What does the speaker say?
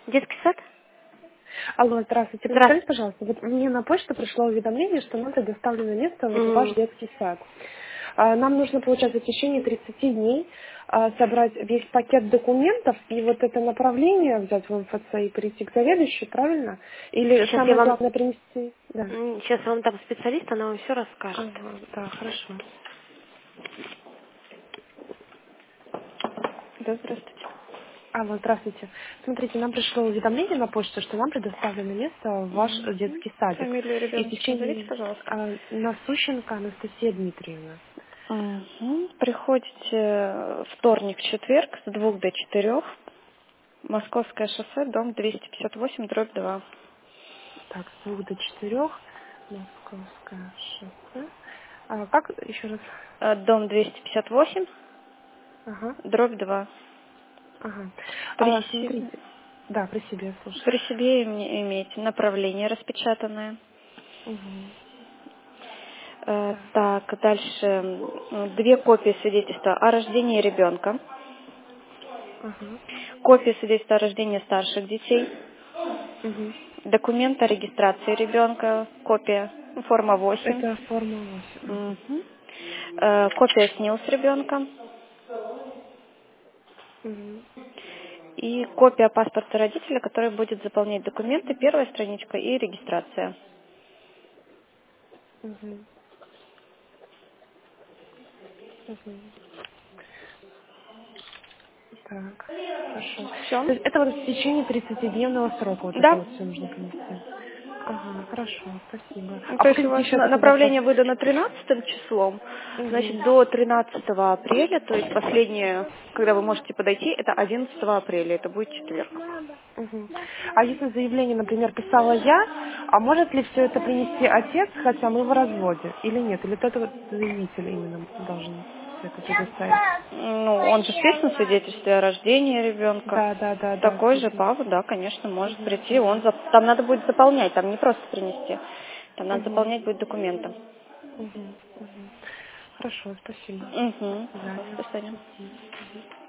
Детский сад? Алло, здравствуйте. Здравствуйте. Подскажите, пожалуйста, вот мне на почту пришло уведомление, что нам предоставлено место в ваш детский сад. Нам нужно, получается, в течение 30 дней собрать весь пакет документов и вот это направление взять в МФЦ и прийти к заведующей, правильно? Или Сейчас я самое вам... главное принести? Да. Сейчас я вам дам специалист, она вам все расскажет. Ага, да, хорошо. Да, здравствуйте. Алло, здравствуйте. Смотрите, нам пришло уведомление на почту, что нам предоставлено место в ваш Мгм. детский садик. Фамилию И в ребеночка назовите, течение пожалуйста. Насущенко Анастасия Дмитриевна. Мгм. Приходите вторник, четверг с 2 до 4. Московское шоссе, дом 258, дробь 2. Так, с 2 до 4, Московское шоссе. Как еще раз? Дом 258, Ага, дробь 2. ага. При, Смотрите, да, при себе, слушаю. при себе имейте направление распечатанное. Угу. Так, Так, дальше 2 копии свидетельства о рождении ребенка, ага. копия свидетельства о рождении старших детей, Угу. документ о регистрации ребенка, копия, форма 8, Это форма 8. Ага. мгм. Копия СНИЛС ребенка Угу. и копия паспорта родителя, который будет заполнять документы, первая страничка и регистрация. Угу. Угу. Так, хорошо. Все? То есть это вот в течение 30-дневного срока вот это Да. вот все нужно принести. Ага, хорошо, спасибо. Ну, А то есть у покажите вас еще такой вопрос. направление выдано 13 числом, Угу. значит, до 13 апреля, то есть последнее, когда вы можете подойти, это 11 апреля, это будет четверг. Угу. А если заявление, например, писала я, а может ли все это принести отец, хотя мы в разводе, или нет? Или тот вот заявитель именно должен все это предоставить? Ну, он же вписан в свидетельстве о рождении ребенка. Да, да, да, да, Такой же кстати. папа, да, конечно, может Угу, прийти. угу, Там надо будет заполнять, там не просто принести. Там надо угу, заполнять будет документы. угу, угу. Хорошо, спасибо. До Угу. свидания. До свидания. Мгм, мгм.